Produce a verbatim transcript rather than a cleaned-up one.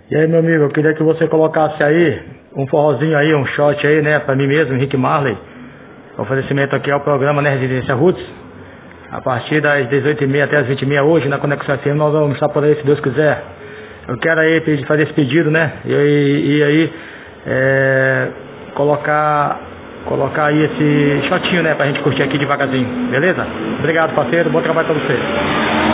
E aí, meu amigo, eu queria que você colocasse aí um forrozinho aí, um shot aí, né, pra mim mesmo, Henrique Marley. Oferecimento aqui ao programa, né, Residência Roots. A partir das dezoito e meia até as vinte e meia hoje, na Conexão F M, nós vamos estar por aí, se Deus quiser. Eu quero aí pedir, fazer esse pedido, né, e, e, e aí, é, colocar, colocar aí esse shotinho, né, pra gente curtir aqui devagarzinho, beleza? Obrigado, parceiro, bom trabalho pra você.